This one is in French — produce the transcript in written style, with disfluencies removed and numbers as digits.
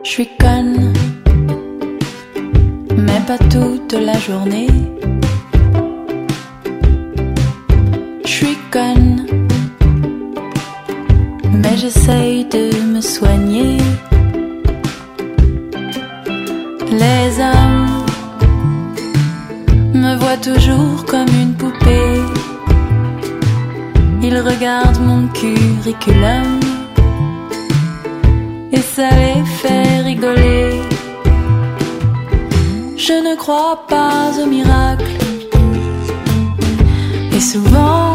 Je suis conne, mais pas toute la journée. Je suis conne, mais j'essaye de me soigner. Les hommes me voient toujours comme une poupée. Ils regardent mon curriculum et ça les fait rigoler. Je ne crois pas au miracle et souvent